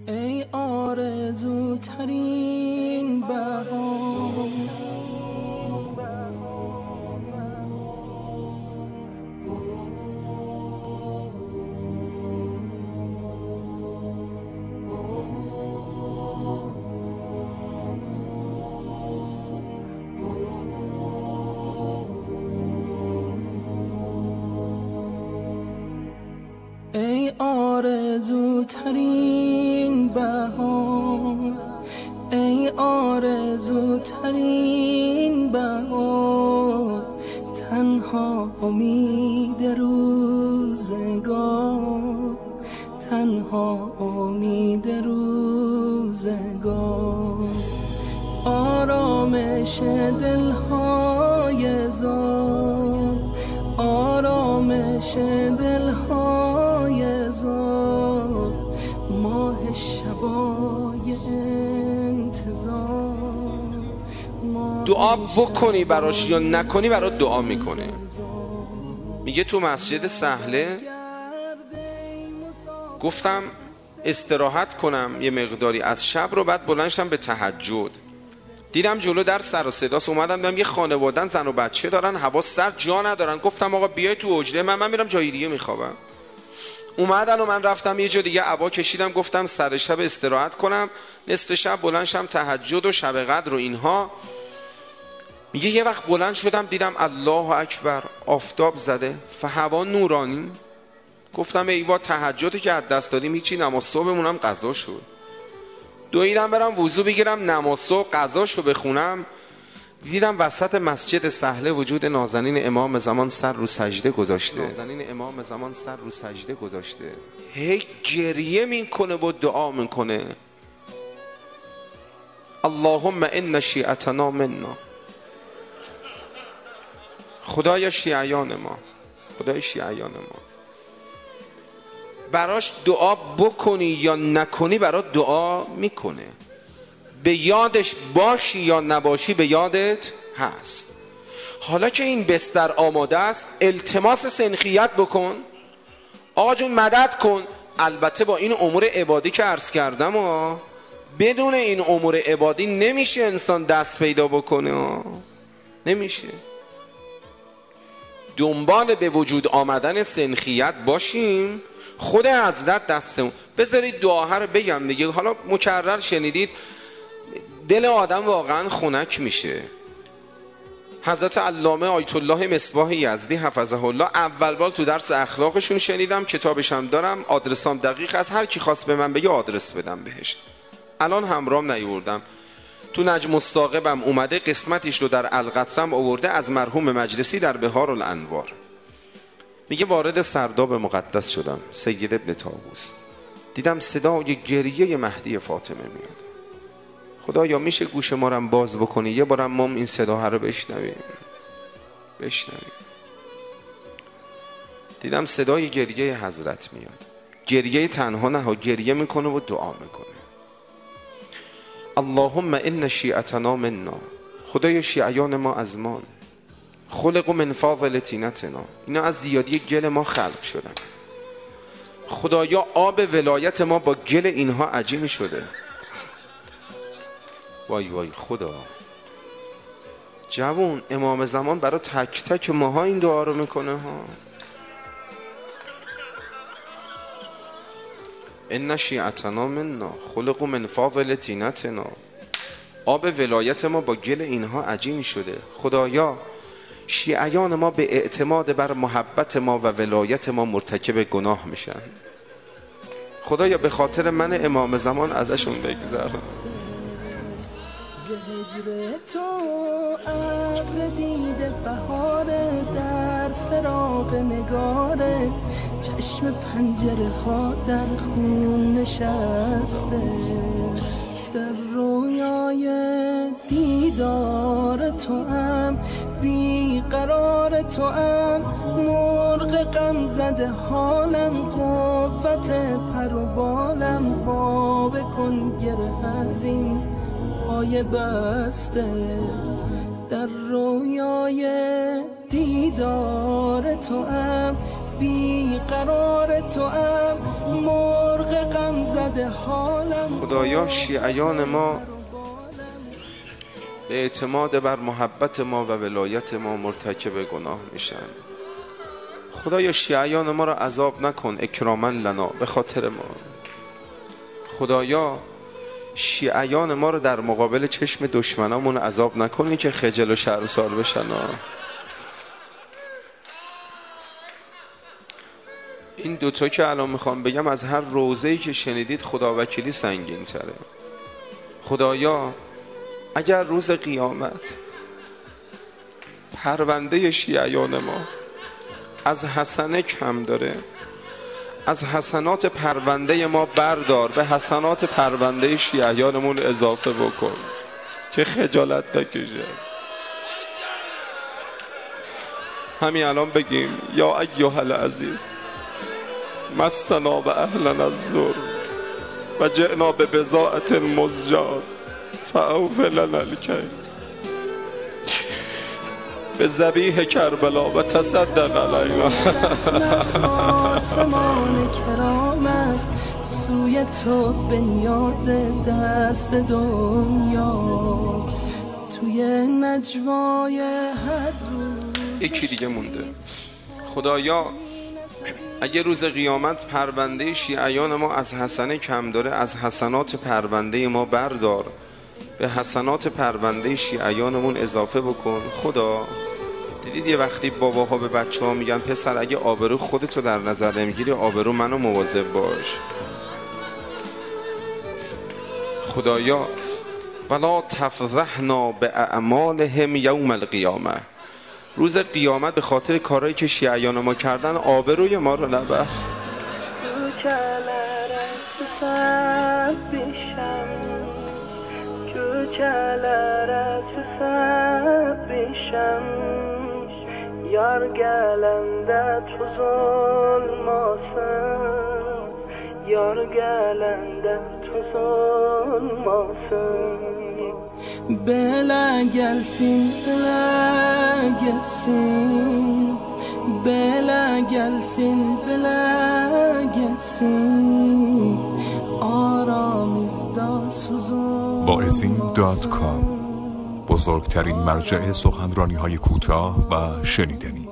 ای آرزوترین بهار، ای آرزوترین بهار، ای آرزوترین بهار، تنها امید روزگار، تنها امید روزگار، آرامش دلهای زار، آرامش دلهای زار، ماه شبای انتظار. دعا بکنی براش یا نکنی برات دعا میکنه. میگه تو مسجد سهله گفتم استراحت کنم یه مقداری از شب رو، بعد بلند شدم به تهجد. دیدم جلو در سر و صداست، اومدم دیدم یه خانوادن زن و بچه دارن، حواس سر جا ندارن. گفتم آقا بیای تو حجره، من میرم جای دیگه میخوابم. اومدن و من رفتم یه جا دیگه عبا کشیدم، گفتم سر شب استراحت کنم، نصف شب بلند شدم تهجد و شب قدر و اینها. میگه یه وقت بلند شدم دیدم الله اکبر، آفتاب زده، فهوا نورانی. گفتم ایوا تهجدی که از دست دادیم هیچی، نماز صبحمون هم قضا شد. دویدم برم وضو بگیرم نماز صبح قضاشو بخونم. دیدم وسط مسجد سهله وجود نازنین امام زمان سر رو سجده گذاشته، نازنین امام زمان سر رو سجده گذاشته، هی گریه میکنه و دعا میکنه اللهم ان شیعتنا منا. خدایا شیعیان ما، خدای شیعیان ما. براش دعا بکنی یا نکنی برات دعا میکنه. به یادش باشی یا نباشی به یادت هست. حالا که این بستر آماده است التماس سنخیت بکن، آقا جون مدد کن. البته با این امور عبادی که عرض کردم بدون این امور عبادی نمیشه انسان دست پیدا بکنه، نمیشه. دنبال به وجود آمدن سنخیت باشیم. خود حضرت دستمون. بذارید دعاها رو بگم دیگه، حالا مکرر شنیدید، دل آدم واقعا خنک میشه. حضرت علامه آیت الله مصباح یزدی حفظه الله اول بار تو درس اخلاقشون شنیدم، کتابش هم دارم، آدرسام دقیق از هر کی خواست به من بگه آدرس بدم بهش. الان همرام نیوردم. تو نجم الثاقبم اومده، قسمتش رو در القطرم آورده از مرحوم مجلسی در بهار الانوار. میگه وارد سرداب مقدس شدم سید ابن طاووس، دیدم صدای گریه مهدی فاطمه میاد. خدایا میشه گوش ما رو باز بکنی یه بارم ما این صدا رو بشنویم. دیدم صدای گریه حضرت میاد، گریه تنها نه، گریه میکنه و دعا میکنه اللهم ان شیعتنا منا. خدای شیعیان ما از ما، خلق من فاضل طینتنا، اینا از زیادی گل ما خلق شدن. خدایا آب ولایت ما با گل اینها عجین شده. وای وای خدا. جوون امام زمان برای تک تک ماها این دعا رو میکنه ها. ان شیعتنا منا خلق من فاضل طینتنا، آب ولایت ما با گل اینها عجین شده. خدایا شیعیان ما به اعتماد بر محبت ما و ولایت ما مرتکب گناه میشن. خدایا به خاطر من امام زمان ازشون بگذر. هجر تو ابر دیده بهاره، در فراق نگاره، چشم پنجره ها در خون نشسته، در رویای دیدار تو هم بیقرار تو هم، مرغ غم زده حالم، قوت پر و بالم، خواب کن گره از این پای بسته، در رویای دیدار تو هم بیقرار تو هم، مرغ غم زده حالم. خدایا شیعیان ما به اعتماد بر محبت ما و ولایت ما مرتکب گناه میشن. خدایا شیعیان ما را عذاب نکن اکراما لنا، به خاطر ما. خدایا شیعیان ما را در مقابل چشم دشمنامون عذاب نکنی که خجل و شرمسار بشن. این دوتا که الان میخوام بگم از هر روزه‌ای که شنیدید خدا وکیلی سنگین تره. خدایا اگر روز قیامت پرونده شیعیان ما از حسنه کم داره، از حسنات پرونده ما بردار، به حسنات پرونده شیعیانمون اضافه بکن که خجالت نکشه. همین الان بگیم یا ایها العزیز مسنا و اهلنا الضر و جئنا به بضاعة مزجاة فاوف لنا الکیل به ذبیح کربلا و تصدق علینا. آسمان کرامت سوی تو به نیاز دست دنیا، توی نجوای هر روز. یکی دیگه مونده. خدایا اگه روز قیامت پرونده شیعیان ما از حسنه کم داره، از حسنات پرونده ما بردار، به حسنات پرونده شیعیانمون اضافه بکن. خدا دیدید یه وقتی باباها به بچه ها میگن پسر اگه آبرو خودتو در نظر نمیگیری آبرو منو مواظب باش. خدایا ولا تفضحنا باعمالهم یوم القیامه، روز قیامت به خاطر کارهایی که شیعیان ما کردن آبروی ما رو نبر. Yar gelende tuzun olmasın, yar gelende tuzun olmasın. Bela gelsin, bela geçsin, bela gelsin, bela geçsin. Aramızda suzun. واعظین.com، بزرگترین مرجع سخنرانی‌های کوتاه و شنیدنی.